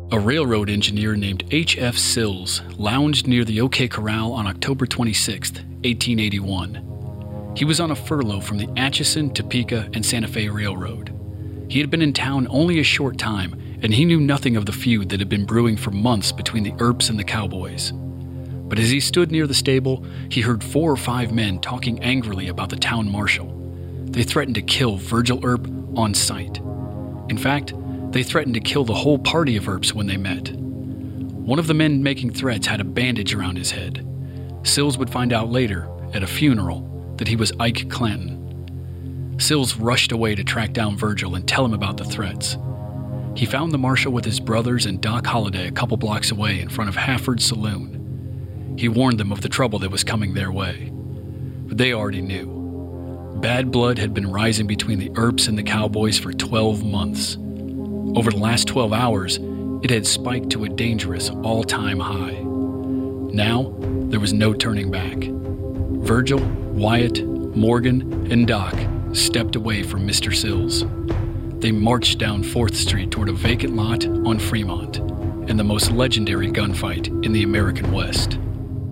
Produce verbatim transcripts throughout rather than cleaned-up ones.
A railroad engineer named H F Sills lounged near the OK Corral on October twenty-sixth, eighteen eighty-one. He was on a furlough from the Atchison, Topeka, and Santa Fe Railroad. He had been in town only a short time, and he knew nothing of the feud that had been brewing for months between the Earps and the Cowboys. But as he stood near the stable, he heard four or five men talking angrily about the town marshal. They threatened to kill Virgil Earp on sight. In fact, they threatened to kill the whole party of Earps when they met. One of the men making threats had a bandage around his head. Sills would find out later, at a funeral, that he was Ike Clanton. Sills rushed away to track down Virgil and tell him about the threats. He found the marshal with his brothers and Doc Holliday a couple blocks away in front of Hafford's Saloon. He warned them of the trouble that was coming their way. But they already knew. Bad blood had been rising between the Earps and the Cowboys for twelve months. Over the last twelve hours, it had spiked to a dangerous all-time high. Now, there was no turning back. Virgil, Wyatt, Morgan, and Doc stepped away from Mister Sills. They marched down fourth Street toward a vacant lot on Fremont, and the most legendary gunfight in the American West.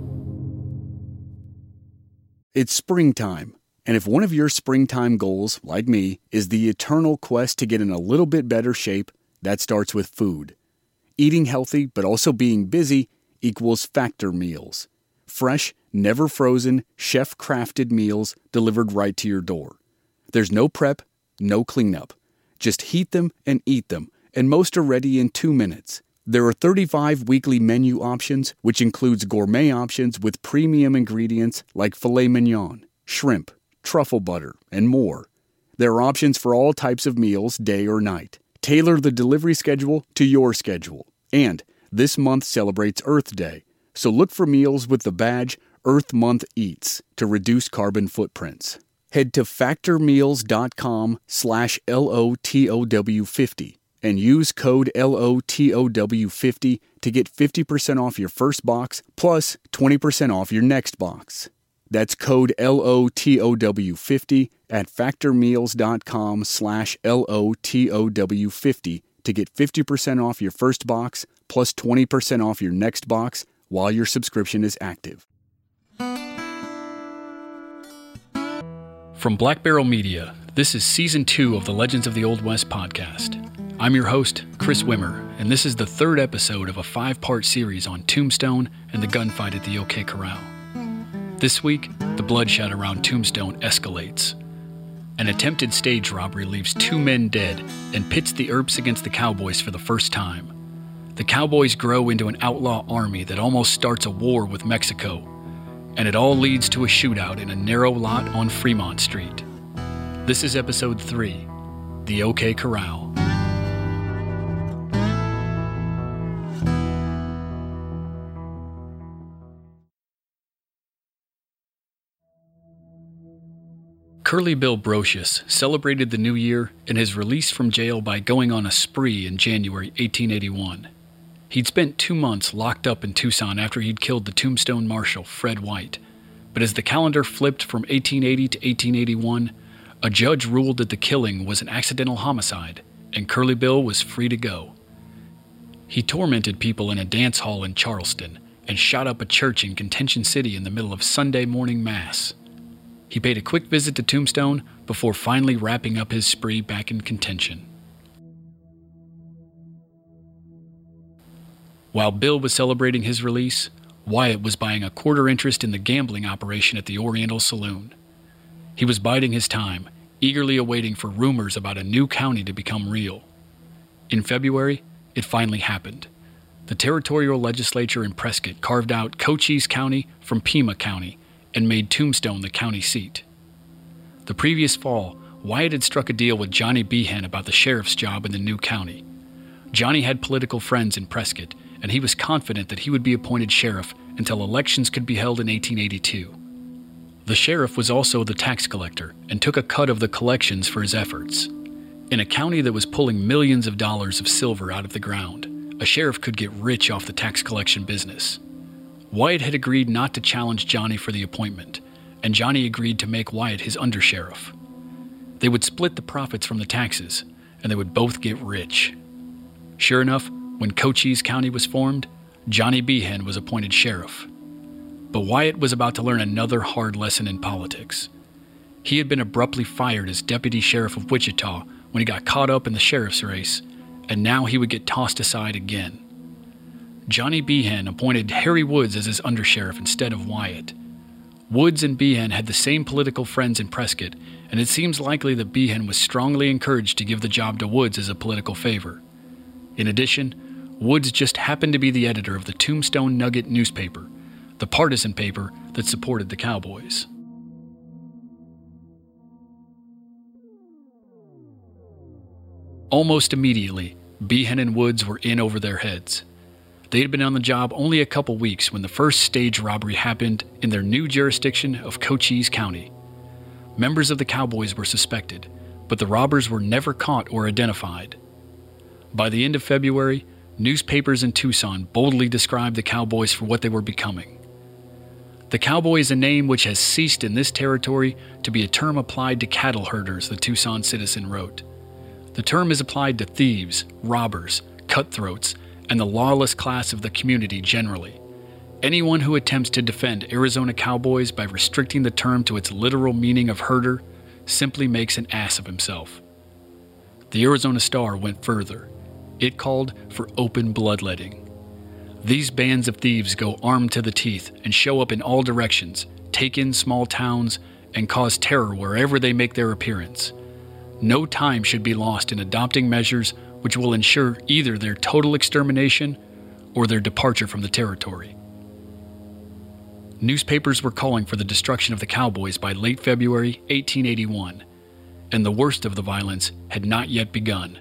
It's springtime, and if one of your springtime goals, like me, is the eternal quest to get in a little bit better shape, that starts with food. Eating healthy but also being busy equals Factor meals. Fresh, never frozen, chef-crafted meals delivered right to your door. There's no prep, no cleanup. Just heat them and eat them, and most are ready in two minutes. There are thirty-five weekly menu options, which includes gourmet options with premium ingredients like filet mignon, shrimp, truffle butter, and more. There are options for all types of meals, day or night. Tailor the delivery schedule to your schedule. And this month celebrates Earth Day, so look for meals with the badge Earth Month Eats to reduce carbon footprints. Head to factormeals.com slash LOTOW50 and use code L O T O W fifty to get fifty percent off your first box plus twenty percent off your next box. That's code L O T O W fifty at factormeals.com slash L O T O W50 to get fifty percent off your first box plus twenty percent off your next box while your subscription is active. From Black Barrel Media, this is Season two of the Legends of the Old West podcast. I'm your host, Chris Wimmer, and this is the third episode of a five-part series on Tombstone and the gunfight at the OK Corral. This week, the bloodshed around Tombstone escalates. An attempted stage robbery leaves two men dead and pits the Earps against the Cowboys for the first time. The Cowboys grow into an outlaw army that almost starts a war with Mexico, and it all leads to a shootout in a narrow lot on Fremont Street. This is Episode three, The OK Corral. Curly Bill Brocious celebrated the new year and his release from jail by going on a spree in January eighteen eighty-one. He'd spent two months locked up in Tucson after he'd killed the Tombstone Marshal, Fred White. But as the calendar flipped from eighteen eighty to eighteen eighty-one, a judge ruled that the killing was an accidental homicide, and Curly Bill was free to go. He tormented people in a dance hall in Charleston and shot up a church in Contention City in the middle of Sunday morning Mass. He paid a quick visit to Tombstone before finally wrapping up his spree back in Contention. While Bill was celebrating his release, Wyatt was buying a quarter interest in the gambling operation at the Oriental Saloon. He was biding his time, eagerly awaiting for rumors about a new county to become real. In February, it finally happened. The territorial legislature in Prescott carved out Cochise County from Pima County and made Tombstone the county seat. The previous fall, Wyatt had struck a deal with Johnny Behan about the sheriff's job in the new county. Johnny had political friends in Prescott, and he was confident that he would be appointed sheriff until elections could be held in eighteen eighty-two. The sheriff was also the tax collector and took a cut of the collections for his efforts. In a county that was pulling millions of dollars of silver out of the ground, a sheriff could get rich off the tax collection business. Wyatt had agreed not to challenge Johnny for the appointment, and Johnny agreed to make Wyatt his undersheriff. They would split the profits from the taxes, and they would both get rich. Sure enough, when Cochise County was formed, Johnny Behan was appointed sheriff. But Wyatt was about to learn another hard lesson in politics. He had been abruptly fired as deputy sheriff of Wichita when he got caught up in the sheriff's race, and now he would get tossed aside again. Johnny Behan appointed Harry Woods as his undersheriff instead of Wyatt. Woods and Behan had the same political friends in Prescott, and it seems likely that Behan was strongly encouraged to give the job to Woods as a political favor. In addition, Woods just happened to be the editor of the Tombstone Nugget newspaper, the partisan paper that supported the Cowboys. Almost immediately, Behan and Woods were in over their heads. They had been on the job only a couple weeks when the first stage robbery happened in their new jurisdiction of Cochise County. Members of the Cowboys were suspected, but the robbers were never caught or identified. By the end of February, newspapers in Tucson boldly described the Cowboys for what they were becoming. The Cowboy is a name which has ceased in this territory to be a term applied to cattle herders, the Tucson Citizen wrote. The term is applied to thieves, robbers, cutthroats, and the lawless class of the community generally. Anyone who attempts to defend Arizona Cowboys by restricting the term to its literal meaning of herder simply makes an ass of himself. The Arizona Star went further. It called for open bloodletting. These bands of thieves go armed to the teeth and show up in all directions, take in small towns, and cause terror wherever they make their appearance. No time should be lost in adopting measures which will ensure either their total extermination or their departure from the territory. Newspapers were calling for the destruction of the Cowboys by late February eighteen eighty-one, and the worst of the violence had not yet begun.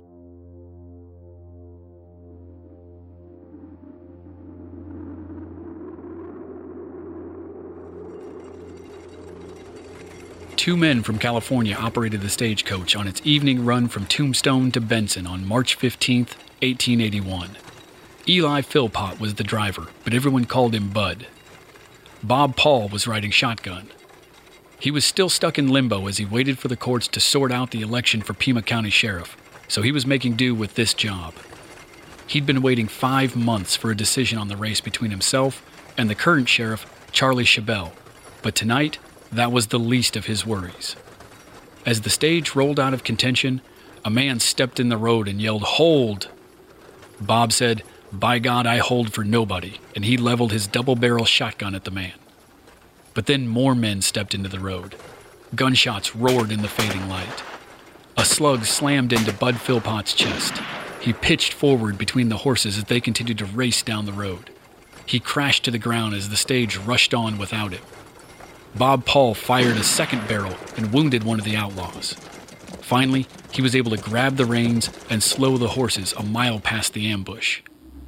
Two men from California operated the stagecoach on its evening run from Tombstone to Benson on March fifteenth, eighteen eighty-one. Eli Philpott was the driver, but everyone called him Bud. Bob Paul was riding shotgun. He was still stuck in limbo as he waited for the courts to sort out the election for Pima County Sheriff, so he was making do with this job. He'd been waiting five months for a decision on the race between himself and the current sheriff, Charlie Chabelle, but tonight, that was the least of his worries. As the stage rolled out of contention, a man stepped in the road and yelled, "Hold!" Bob said, "By God, I hold for nobody," and he leveled his double-barrel shotgun at the man. But then more men stepped into the road. Gunshots roared in the fading light. A slug slammed into Bud Philpott's chest. He pitched forward between the horses as they continued to race down the road. He crashed to the ground as the stage rushed on without him. Bob Paul fired a second barrel and wounded one of the outlaws. Finally, he was able to grab the reins and slow the horses a mile past the ambush.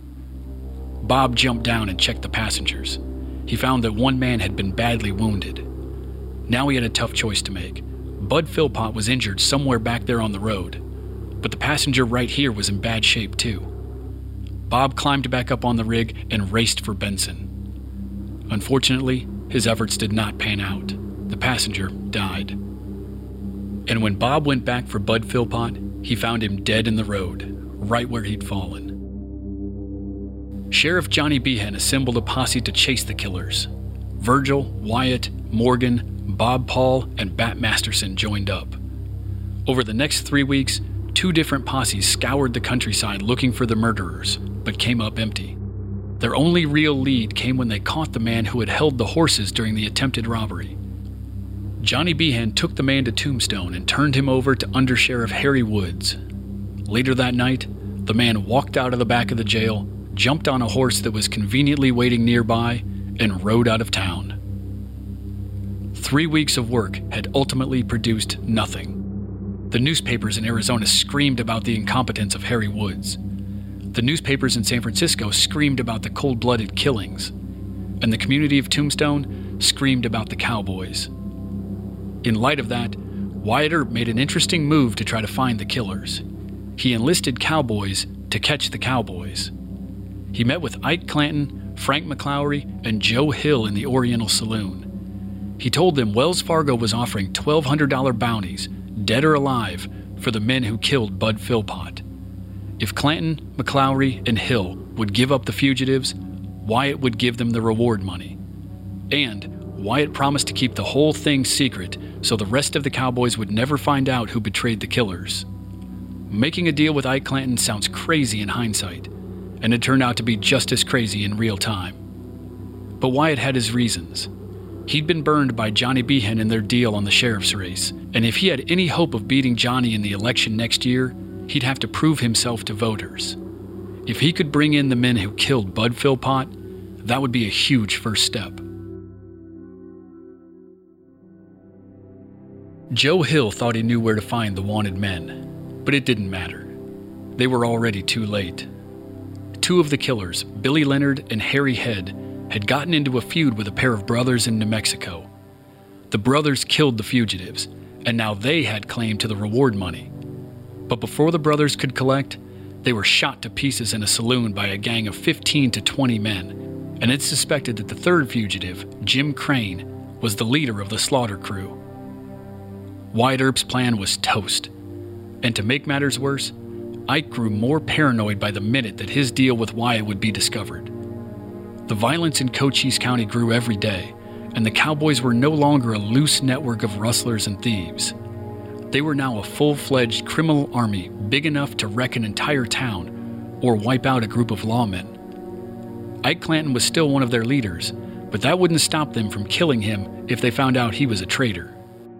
Bob jumped down and checked the passengers. He found that one man had been badly wounded. Now he had a tough choice to make. Bud Philpott was injured somewhere back there on the road, but the passenger right here was in bad shape too. Bob climbed back up on the rig and raced for Benson. Unfortunately, his efforts did not pan out. The passenger died. And when Bob went back for Bud Philpott, he found him dead in the road, right where he'd fallen. Sheriff Johnny Behan assembled a posse to chase the killers. Virgil, Wyatt, Morgan, Bob Paul, and Bat Masterson joined up. Over the next three weeks, two different posses scoured the countryside looking for the murderers, but came up empty. Their only real lead came when they caught the man who had held the horses during the attempted robbery. Johnny Behan took the man to Tombstone and turned him over to Undersheriff Harry Woods. Later that night, the man walked out of the back of the jail, jumped on a horse that was conveniently waiting nearby, and rode out of town. Three weeks of work had ultimately produced nothing. The newspapers in Arizona screamed about the incompetence of Harry Woods. The newspapers in San Francisco screamed about the cold-blooded killings, and the community of Tombstone screamed about the Cowboys. In light of that, Wyatt Earp made an interesting move to try to find the killers. He enlisted cowboys to catch the Cowboys. He met with Ike Clanton, Frank McClowry, and Joe Hill in the Oriental Saloon. He told them Wells Fargo was offering twelve hundred dollars bounties, dead or alive, for the men who killed Bud Philpott. If Clanton, McLaury, and Hill would give up the fugitives, Wyatt would give them the reward money. And Wyatt promised to keep the whole thing secret so the rest of the cowboys would never find out who betrayed the killers. Making a deal with Ike Clanton sounds crazy in hindsight, and it turned out to be just as crazy in real time. But Wyatt had his reasons. He'd been burned by Johnny Behan in their deal on the sheriff's race, and if he had any hope of beating Johnny in the election next year, he'd have to prove himself to voters. If he could bring in the men who killed Bud Philpott, that would be a huge first step. Joe Hill thought he knew where to find the wanted men. But it didn't matter. They were already too late. Two of the killers, Billy Leonard and Harry Head, had gotten into a feud with a pair of brothers in New Mexico. The brothers killed the fugitives, and now they had claim to the reward money. But before the brothers could collect, they were shot to pieces in a saloon by a gang of fifteen to twenty men, and it's suspected that the third fugitive, Jim Crane, was the leader of the slaughter crew. Wyatt Earp's plan was toast. And to make matters worse, Ike grew more paranoid by the minute that his deal with Wyatt would be discovered. The violence in Cochise County grew every day, and the cowboys were no longer a loose network of rustlers and thieves. They were now a full-fledged criminal army big enough to wreck an entire town or wipe out a group of lawmen. Ike Clanton was still one of their leaders, but that wouldn't stop them from killing him if they found out he was a traitor.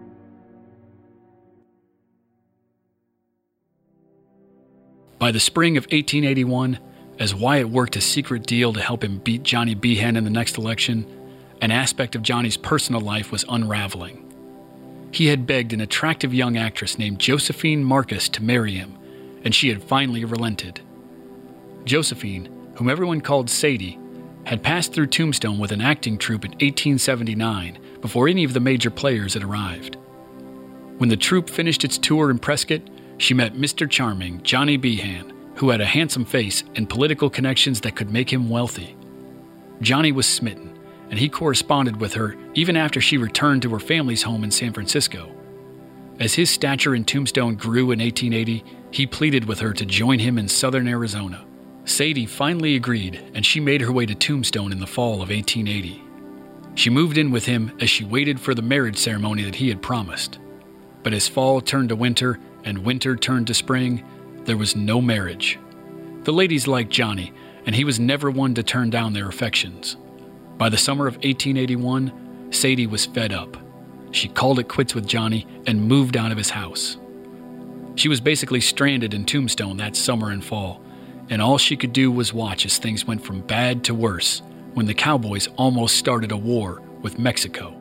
By the spring of eighteen eighty-one, as Wyatt worked a secret deal to help him beat Johnny Behan in the next election, an aspect of Johnny's personal life was unraveling. He had begged an attractive young actress named Josephine Marcus to marry him, and she had finally relented. Josephine, whom everyone called Sadie, had passed through Tombstone with an acting troupe in eighteen seventy-nine before any of the major players had arrived. When the troupe finished its tour in Prescott, she met Mister Charming, Johnny Behan, who had a handsome face and political connections that could make him wealthy. Johnny was smitten, and he corresponded with her even after she returned to her family's home in San Francisco. As his stature in Tombstone grew in eighteen eighty, he pleaded with her to join him in southern Arizona. Sadie finally agreed, and she made her way to Tombstone in the fall of eighteen eighty. She moved in with him as she waited for the marriage ceremony that he had promised. But as fall turned to winter, and winter turned to spring, there was no marriage. The ladies liked Johnny, and he was never one to turn down their affections. By the summer of eighteen eighty-one, Sadie was fed up. She called it quits with Johnny and moved out of his house. She was basically stranded in Tombstone that summer and fall, and all she could do was watch as things went from bad to worse when the cowboys almost started a war with Mexico.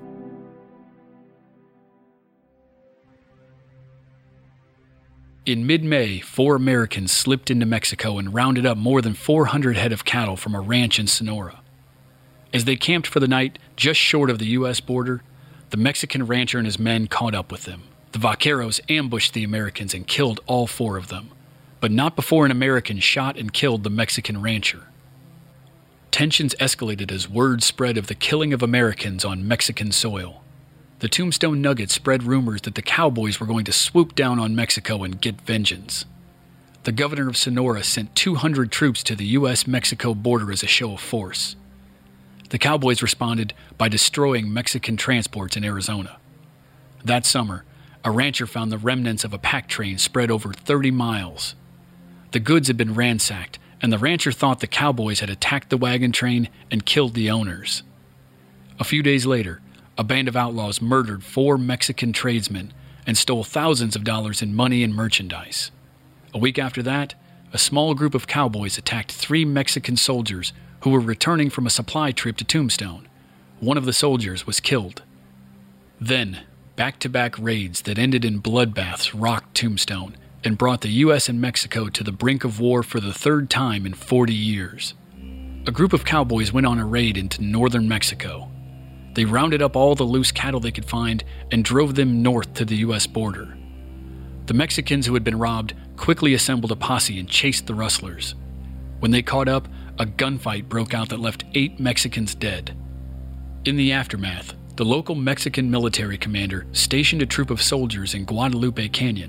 In mid-May, four Americans slipped into Mexico and rounded up more than four hundred head of cattle from a ranch in Sonora. As they camped for the night just short of the U S border, the Mexican rancher and his men caught up with them. The vaqueros ambushed the Americans and killed all four of them, but not before an American shot and killed the Mexican rancher. Tensions escalated as word spread of the killing of Americans on Mexican soil. The Tombstone Nugget spread rumors that the cowboys were going to swoop down on Mexico and get vengeance. The governor of Sonora sent two hundred troops to the U S Mexico border as a show of force. The cowboys responded by destroying Mexican transports in Arizona. That summer, a rancher found the remnants of a pack train spread over thirty miles. The goods had been ransacked, and the rancher thought the cowboys had attacked the wagon train and killed the owners. A few days later, a band of outlaws murdered four Mexican tradesmen and stole thousands of dollars in money and merchandise. A week after that, a small group of cowboys attacked three Mexican soldiers who were returning from a supply trip to Tombstone. One of the soldiers was killed. Then, back-to-back raids that ended in bloodbaths rocked Tombstone and brought the U S and Mexico to the brink of war for the third time in forty years. A group of cowboys went on a raid into northern Mexico. They rounded up all the loose cattle they could find and drove them north to the U S border. The Mexicans who had been robbed quickly assembled a posse and chased the rustlers. When they caught up, a gunfight broke out that left eight Mexicans dead. In the aftermath, the local Mexican military commander stationed a troop of soldiers in Guadalupe Canyon,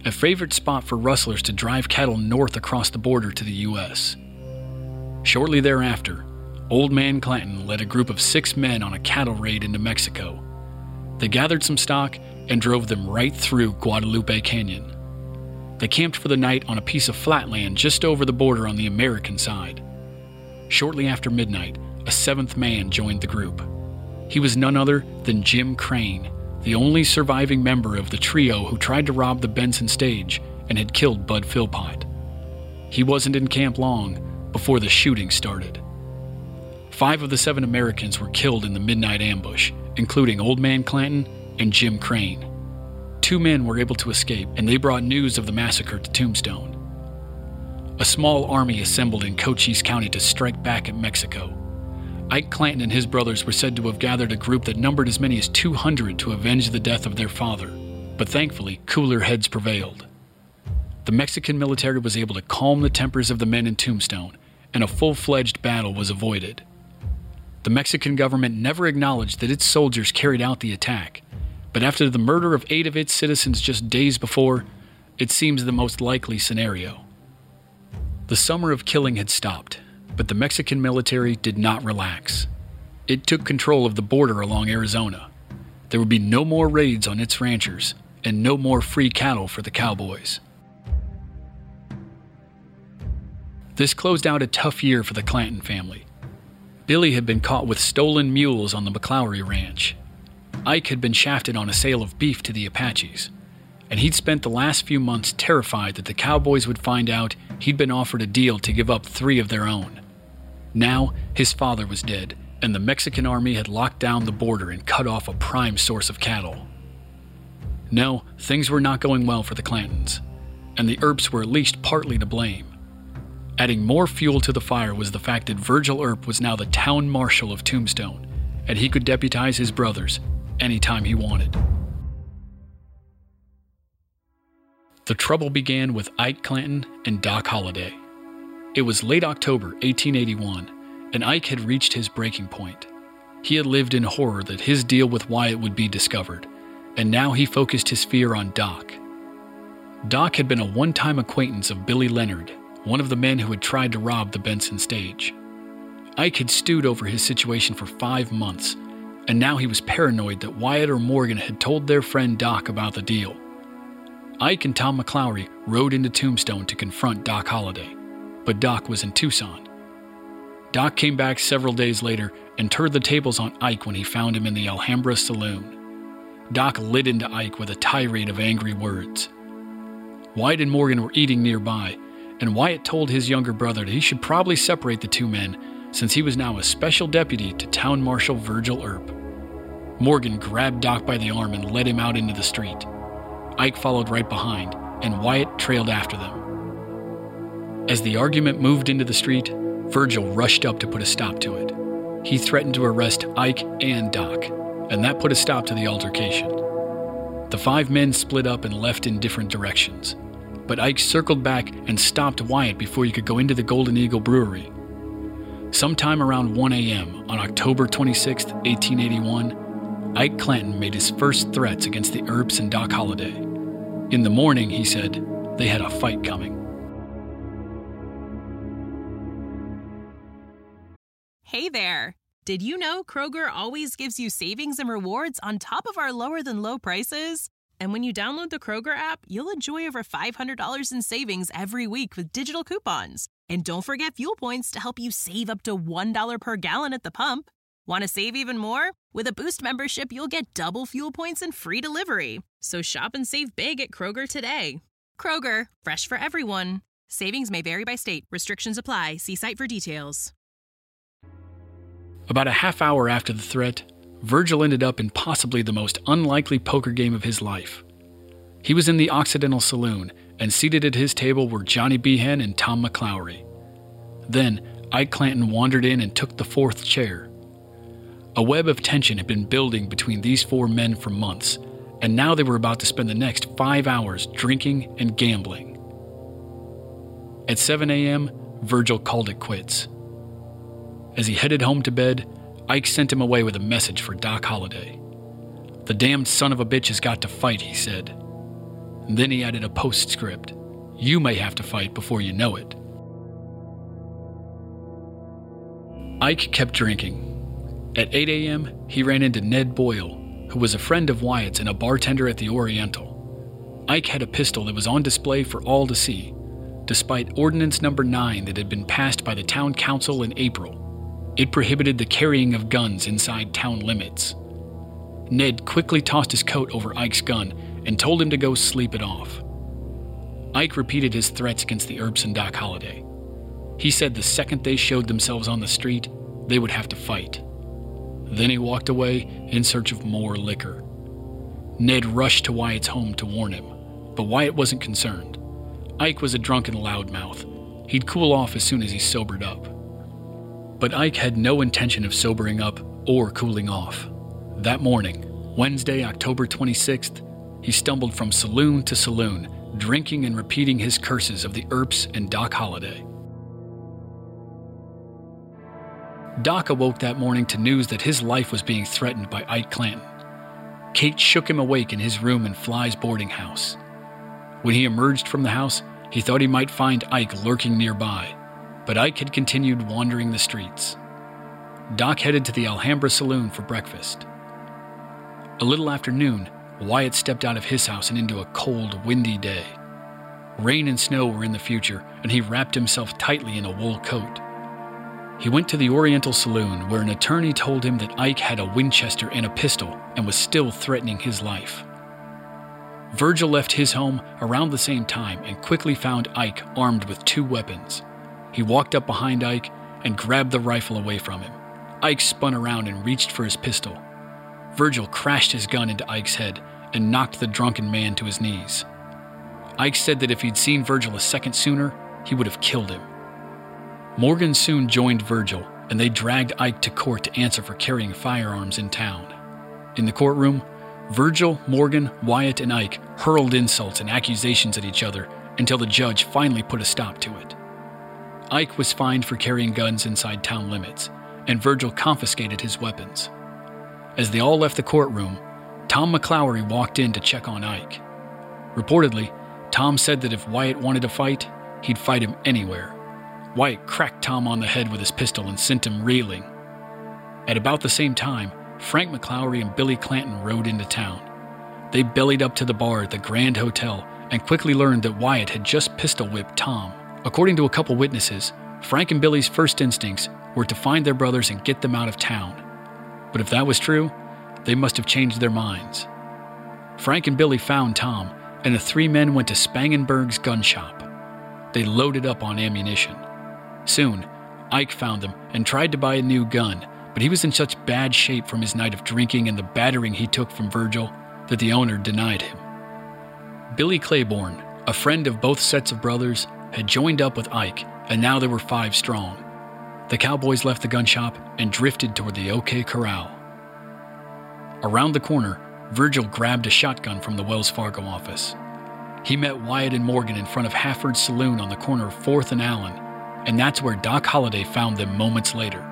a favorite spot for rustlers to drive cattle north across the border to the U S. Shortly thereafter, Old Man Clanton led a group of six men on a cattle raid into Mexico. They gathered some stock and drove them right through Guadalupe Canyon. They camped for the night on a piece of flatland just over the border on the American side. Shortly after midnight, a seventh man joined the group. He was none other than Jim Crane, the only surviving member of the trio who tried to rob the Benson stage and had killed Bud Philpott. He wasn't in camp long before the shooting started. Five of the seven Americans were killed in the midnight ambush, including Old Man Clanton and Jim Crane. Two men were able to escape, and they brought news of the massacre to Tombstone. A small army assembled in Cochise County to strike back at Mexico. Ike Clanton and his brothers were said to have gathered a group that numbered as many as two hundred to avenge the death of their father, but thankfully, cooler heads prevailed. The Mexican military was able to calm the tempers of the men in Tombstone, and a full-fledged battle was avoided. The Mexican government never acknowledged that its soldiers carried out the attack, but after the murder of eight of its citizens just days before, it seems the most likely scenario. The summer of killing had stopped, but the Mexican military did not relax. It took control of the border along Arizona. There would be no more raids on its ranchers, and no more free cattle for the cowboys. This closed out a tough year for the Clanton family. Billy had been caught with stolen mules on the McClowry ranch. Ike had been shafted on a sale of beef to the Apaches, and he'd spent the last few months terrified that the cowboys would find out he'd been offered a deal to give up three of their own. Now, his father was dead, and the Mexican army had locked down the border and cut off a prime source of cattle. No, things were not going well for the Clantons, and the Earps were at least partly to blame. Adding more fuel to the fire was the fact that Virgil Earp was now the town marshal of Tombstone, and he could deputize his brothers anytime he wanted. The trouble began with Ike Clanton and Doc Holliday. It was late October eighteen eighty-one, and Ike had reached his breaking point. He had lived in horror that his deal with Wyatt would be discovered, and now he focused his fear on Doc. Doc had been a one-time acquaintance of Billy Leonard, one of the men who had tried to rob the Benson stage. Ike had stewed over his situation for five months, and now he was paranoid that Wyatt or Morgan had told their friend Doc about the deal. Ike and Tom McClowry rode into Tombstone to confront Doc Holliday, but Doc was in Tucson. Doc came back several days later and turned the tables on Ike when he found him in the Alhambra saloon. Doc lit into Ike with a tirade of angry words. Wyatt and Morgan were eating nearby, and Wyatt told his younger brother that he should probably separate the two men since he was now a special deputy to Town Marshal Virgil Earp. Morgan grabbed Doc by the arm and led him out into the street. Ike followed right behind, and Wyatt trailed after them. As the argument moved into the street, Virgil rushed up to put a stop to it. He threatened to arrest Ike and Doc, and that put a stop to the altercation. The five men split up and left in different directions, but Ike circled back and stopped Wyatt before he could go into the Golden Eagle Brewery. Sometime around one a.m. on October twenty-sixth, eighteen eighty-one, Ike Clanton made his first threats against the Earps and Doc Holliday. In the morning, he said, they had a fight coming. Hey there! Did you know Kroger always gives you savings and rewards on top of our lower-than-low prices? And when you download the Kroger app, you'll enjoy over five hundred dollars in savings every week with digital coupons. And don't forget fuel points to help you save up to one dollar per gallon at the pump. Want to save even more? With a Boost membership, you'll get double fuel points and free delivery. So shop and save big at Kroger today. Kroger, fresh for everyone. Savings may vary by state. Restrictions apply. See site for details. About a half hour after the threat, Virgil ended up in possibly the most unlikely poker game of his life. He was in the Occidental Saloon, and seated at his table were Johnny Behan and Tom McClowry. Then, Ike Clanton wandered in and took the fourth chair. A web of tension had been building between these four men for months, and now they were about to spend the next five hours drinking and gambling. At seven a.m., Virgil called it quits. As he headed home to bed, Ike sent him away with a message for Doc Holliday. "The damned son of a bitch has got to fight," he said. Then he added a postscript. You may have to fight before you know it. Ike kept drinking. At eight a.m., he ran into Ned Boyle, who was a friend of Wyatt's and a bartender at the Oriental. Ike had a pistol that was on display for all to see, despite Ordinance Number nine that had been passed by the town council in April. It prohibited the carrying of guns inside town limits. Ned quickly tossed his coat over Ike's gun and told him to go sleep it off. Ike repeated his threats against the Earps and Doc Holliday. He said the second they showed themselves on the street, they would have to fight. Then he walked away in search of more liquor. Ned rushed to Wyatt's home to warn him, but Wyatt wasn't concerned. Ike was a drunken loudmouth. He'd cool off as soon as he sobered up. But Ike had no intention of sobering up or cooling off. That morning, Wednesday, October twenty-sixth, he stumbled from saloon to saloon, drinking and repeating his curses of the Earps and Doc Holliday. Doc awoke that morning to news that his life was being threatened by Ike Clanton. Kate shook him awake in his room in Fly's boarding house. When he emerged from the house, he thought he might find Ike lurking nearby, but Ike had continued wandering the streets. Doc headed to the Alhambra Saloon for breakfast. A little after noon, Wyatt stepped out of his house and into a cold, windy day. Rain and snow were in the future, and he wrapped himself tightly in a wool coat. He went to the Oriental Saloon, where an attorney told him that Ike had a Winchester and a pistol and was still threatening his life. Virgil left his home around the same time and quickly found Ike armed with two weapons. He walked up behind Ike and grabbed the rifle away from him. Ike spun around and reached for his pistol. Virgil crashed his gun into Ike's head and knocked the drunken man to his knees. Ike said that if he'd seen Virgil a second sooner, he would have killed him. Morgan soon joined Virgil, and they dragged Ike to court to answer for carrying firearms in town. In the courtroom, Virgil, Morgan, Wyatt, and Ike hurled insults and accusations at each other until the judge finally put a stop to it. Ike was fined for carrying guns inside town limits, and Virgil confiscated his weapons. As they all left the courtroom, Tom McClowery walked in to check on Ike. Reportedly, Tom said that if Wyatt wanted to fight, he'd fight him anywhere. Wyatt cracked Tom on the head with his pistol and sent him reeling. At about the same time, Frank McClowery and Billy Clanton rode into town. They bellied up to the bar at the Grand Hotel and quickly learned that Wyatt had just pistol-whipped Tom. According to a couple witnesses, Frank and Billy's first instincts were to find their brothers and get them out of town. But if that was true, they must have changed their minds. Frank and Billy found Tom, and the three men went to Spangenberg's gun shop. They loaded up on ammunition. Soon, Ike found them and tried to buy a new gun, but he was in such bad shape from his night of drinking and the battering he took from Virgil that the owner denied him. Billy Claiborne, a friend of both sets of brothers, had joined up with Ike, and now there were five strong. The cowboys left the gun shop and drifted toward the OK Corral. Around the corner, Virgil grabbed a shotgun from the Wells Fargo office. He met Wyatt and Morgan in front of Hafford's Saloon on the corner of fourth and Allen, and that's where Doc Holliday found them moments later.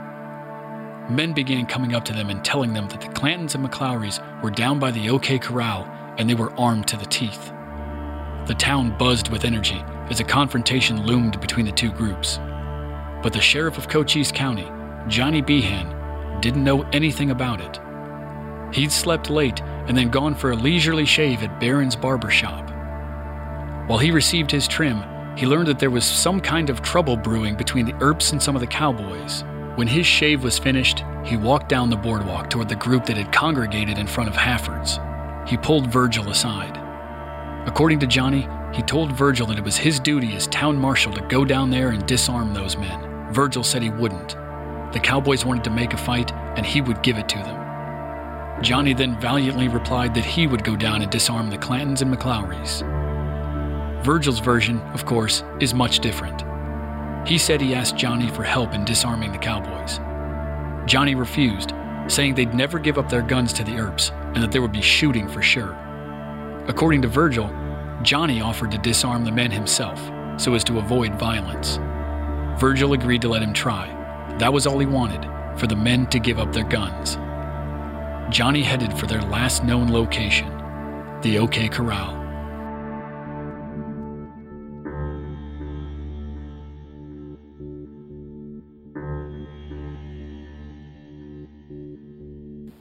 Men began coming up to them and telling them that the Clantons and McClowerys were down by the OK Corral and they were armed to the teeth. The town buzzed with energy as a confrontation loomed between the two groups. But the sheriff of Cochise County, Johnny Behan, didn't know anything about it. He'd slept late and then gone for a leisurely shave at Barron's barber shop. While he received his trim, he learned that there was some kind of trouble brewing between the Earps and some of the cowboys. When his shave was finished, he walked down the boardwalk toward the group that had congregated in front of Hafford's. He pulled Virgil aside. According to Johnny, he told Virgil that it was his duty as town marshal to go down there and disarm those men. Virgil said he wouldn't. The cowboys wanted to make a fight, and he would give it to them. Johnny then valiantly replied that he would go down and disarm the Clantons and McClowerys. Virgil's version, of course, is much different. He said he asked Johnny for help in disarming the cowboys. Johnny refused, saying they'd never give up their guns to the Earps and that there would be shooting for sure. According to Virgil, Johnny offered to disarm the men himself so as to avoid violence. Virgil agreed to let him try. That was all he wanted, for the men to give up their guns. Johnny headed for their last known location, the OK Corral.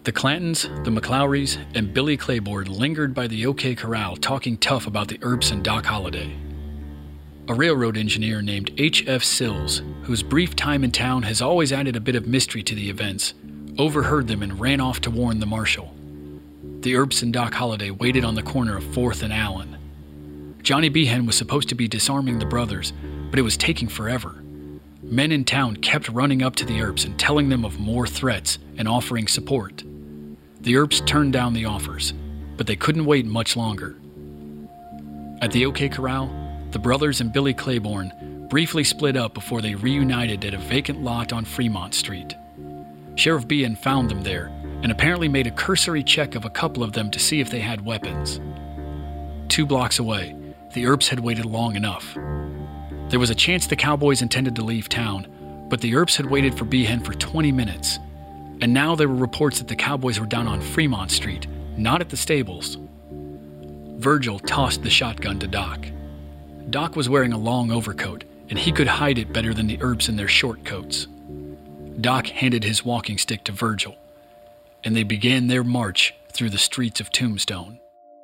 The Clantons, the McLowrys, and Billy Claiborne lingered by the OK Corral talking tough about the Earps and Doc Holliday. A railroad engineer named H F Sills, whose brief time in town has always added a bit of mystery to the events, overheard them and ran off to warn the marshal. The Earps and Doc Holliday waited on the corner of fourth and Allen. Johnny Behan was supposed to be disarming the brothers, but it was taking forever. Men in town kept running up to the Earps and telling them of more threats and offering support. The Earps turned down the offers, but they couldn't wait much longer. At the OK Corral, the brothers and Billy Claiborne briefly split up before they reunited at a vacant lot on Fremont Street. Sheriff Behan found them there and apparently made a cursory check of a couple of them to see if they had weapons. Two blocks away, the Earps had waited long enough. There was a chance the cowboys intended to leave town, but the Earps had waited for Behan for twenty minutes, and now there were reports that the cowboys were down on Fremont Street, not at the stables. Virgil tossed the shotgun to Doc. Doc was wearing a long overcoat, and he could hide it better than the Earps in their short coats. Doc handed his walking stick to Virgil, and they began their march through the streets of Tombstone.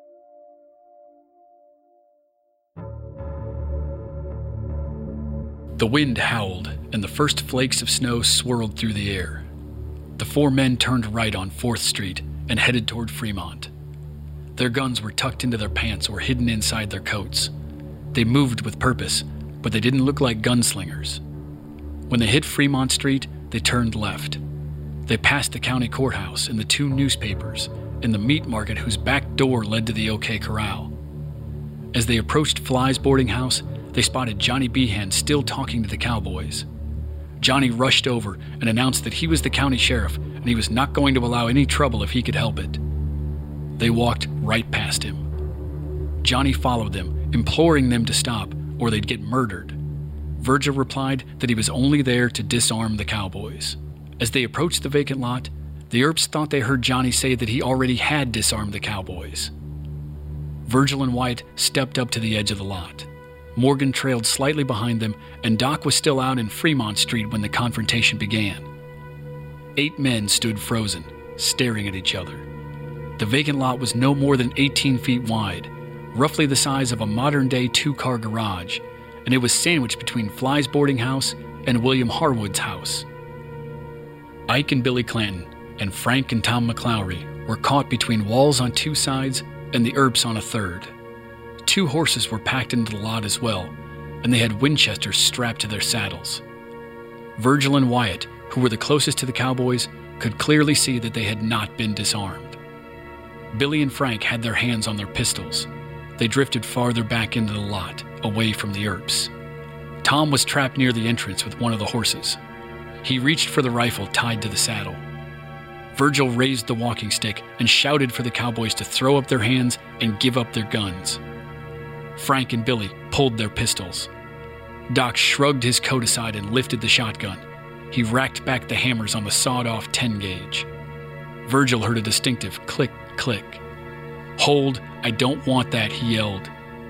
The wind howled, and the first flakes of snow swirled through the air. The four men turned right on fourth Street and headed toward Fremont. Their guns were tucked into their pants or hidden inside their coats. They moved with purpose, but they didn't look like gunslingers. When they hit Fremont Street, they turned left. They passed the county courthouse and the two newspapers and the meat market whose back door led to the OK Corral. As they approached Fly's boarding house, they spotted Johnny Behan still talking to the cowboys. Johnny rushed over and announced that he was the county sheriff and he was not going to allow any trouble if he could help it. They walked right past him. Johnny followed them, imploring them to stop or they'd get murdered. Virgil replied that he was only there to disarm the cowboys. As they approached the vacant lot, the Earps thought they heard Johnny say that he already had disarmed the cowboys. Virgil and Wyatt stepped up to the edge of the lot. Morgan trailed slightly behind them, and Doc was still out in Fremont Street when the confrontation began. Eight men stood frozen, staring at each other. The vacant lot was no more than eighteen feet wide, roughly the size of a modern-day two-car garage, and it was sandwiched between Fly's boarding house and William Harwood's house. Ike and Billy Clanton and Frank and Tom McLowry were caught between walls on two sides and the Earps on a third. Two horses were packed into the lot as well, and they had Winchesters strapped to their saddles. Virgil and Wyatt, who were the closest to the cowboys, could clearly see that they had not been disarmed. Billy and Frank had their hands on their pistols. They drifted farther back into the lot, away from the Earps. Tom was trapped near the entrance with one of the horses. He reached for the rifle tied to the saddle. Virgil raised the walking stick and shouted for the cowboys to throw up their hands and give up their guns. Frank and Billy pulled their pistols. Doc shrugged his coat aside and lifted the shotgun. He racked back the hammers on the sawed-off ten-gauge. Virgil heard a distinctive click, click. "Hold, I don't want that," he yelled.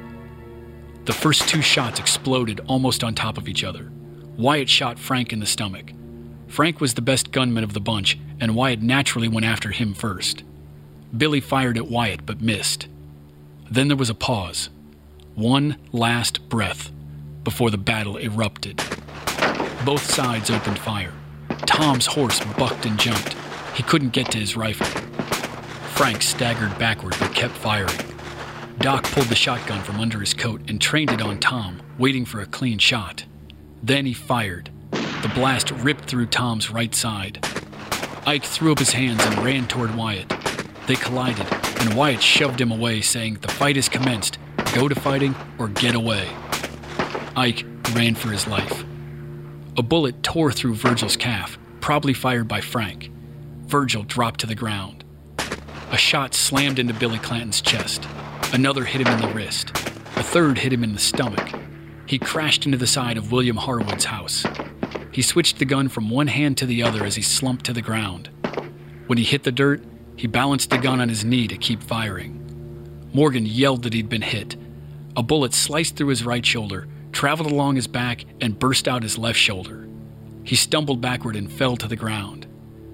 The first two shots exploded almost on top of each other. Wyatt shot Frank in the stomach. Frank was the best gunman of the bunch, and Wyatt naturally went after him first. Billy fired at Wyatt but missed. Then there was a pause. One last breath before the battle erupted. Both sides opened fire. Tom's horse bucked and jumped. He couldn't get to his rifle. Frank staggered backward but kept firing. Doc pulled the shotgun from under his coat and trained it on Tom, waiting for a clean shot. Then he fired. The blast ripped through Tom's right side. Ike threw up his hands and ran toward Wyatt. They collided, and Wyatt shoved him away, saying, "The fight has commenced. Go to fighting or get away." Ike ran for his life. A bullet tore through Virgil's calf, probably fired by Frank. Virgil dropped to the ground. A shot slammed into Billy Clanton's chest. Another hit him in the wrist. A third hit him in the stomach. He crashed into the side of William Harwood's house. He switched the gun from one hand to the other as he slumped to the ground. When he hit the dirt, he balanced the gun on his knee to keep firing. Morgan yelled that he'd been hit. A bullet sliced through his right shoulder, traveled along his back, and burst out his left shoulder. He stumbled backward and fell to the ground.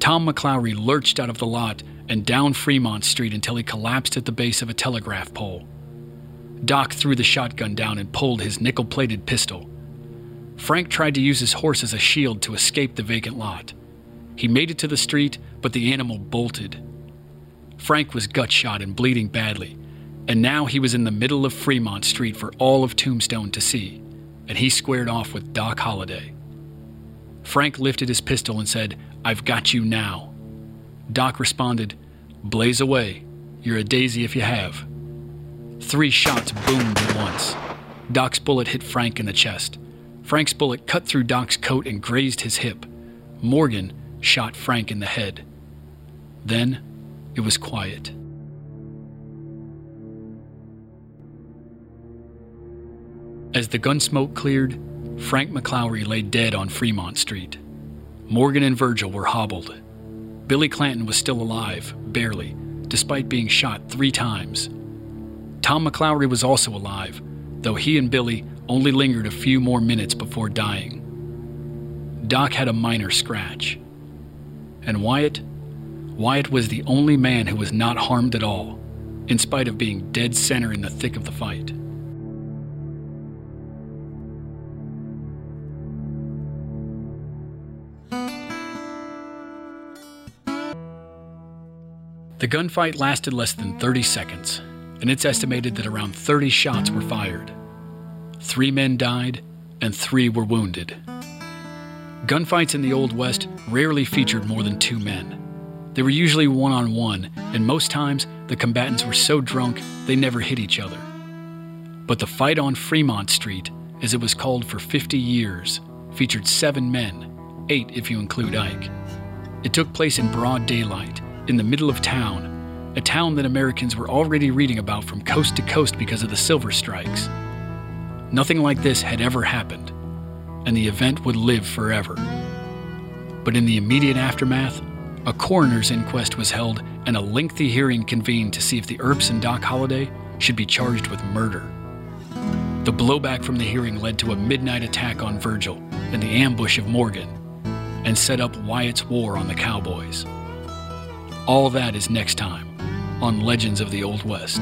Tom McClowry lurched out of the lot and down Fremont Street until he collapsed at the base of a telegraph pole. Doc threw the shotgun down and pulled his nickel-plated pistol. Frank tried to use his horse as a shield to escape the vacant lot. He made it to the street, but the animal bolted. Frank was gut-shot and bleeding badly, and now he was in the middle of Fremont Street for all of Tombstone to see, and he squared off with Doc Holliday. Frank lifted his pistol and said, "I've got you now." Doc responded, "Blaze away. You're a daisy if you have." Three shots boomed at once. Doc's bullet hit Frank in the chest. Frank's bullet cut through Doc's coat and grazed his hip. Morgan shot Frank in the head. Then it was quiet. As the gun smoke cleared, Frank McClowry lay dead on Fremont Street. Morgan and Virgil were hobbled. Billy Clanton was still alive, barely, despite being shot three times. Tom McClowry was also alive, though he and Billy only lingered a few more minutes before dying. Doc had a minor scratch. And Wyatt? Wyatt was the only man who was not harmed at all, in spite of being dead center in the thick of the fight. The gunfight lasted less than thirty seconds, and it's estimated that around thirty shots were fired. Three men died, and three were wounded. Gunfights in the Old West rarely featured more than two men. They were usually one-on-one, and most times the combatants were so drunk they never hit each other. But the fight on Fremont Street, as it was called for fifty years, featured seven men, eight if you include Ike. It took place in broad daylight, in the middle of town, a town that Americans were already reading about from coast to coast because of the silver strikes. Nothing like this had ever happened, and the event would live forever. But in the immediate aftermath, a coroner's inquest was held and a lengthy hearing convened to see if the Earps and Doc Holliday should be charged with murder. The blowback from the hearing led to a midnight attack on Virgil and the ambush of Morgan, and set up Wyatt's war on the Cowboys. All that is next time on Legends of the Old West.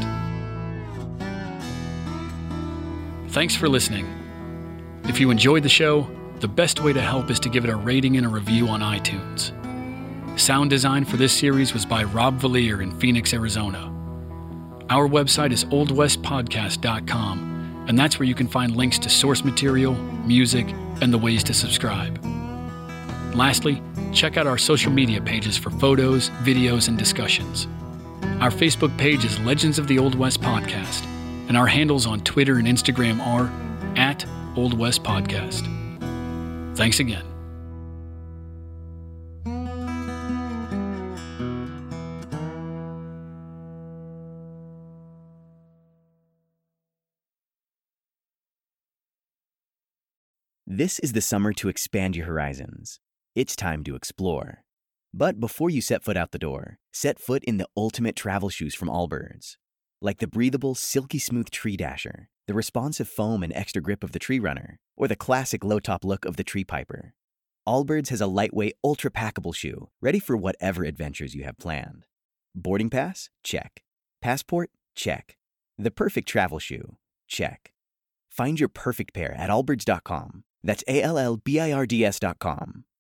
Thanks for listening. If you enjoyed the show, the best way to help is to give it a rating and a review on iTunes. Sound design for this series was by Rob Valier in Phoenix, Arizona. Our website is old west podcast dot com, and that's where you can find links to source material, music, and the ways to subscribe. Lastly, check out our social media pages for photos, videos, and discussions. Our Facebook page is Legends of the Old West Podcast, and our handles on Twitter and Instagram are at Old West Podcast. Thanks again. This is the summer to expand your horizons. It's time to explore. But before you set foot out the door, set foot in the ultimate travel shoes from Allbirds. Like the breathable, silky smooth Tree Dasher, the responsive foam and extra grip of the Tree Runner, or the classic low-top look of the Tree Piper. Allbirds has a lightweight, ultra-packable shoe, ready for whatever adventures you have planned. Boarding pass? Check. Passport? Check. The perfect travel shoe? Check. Find your perfect pair at allbirds dot com. That's A L L B I R D S dot com.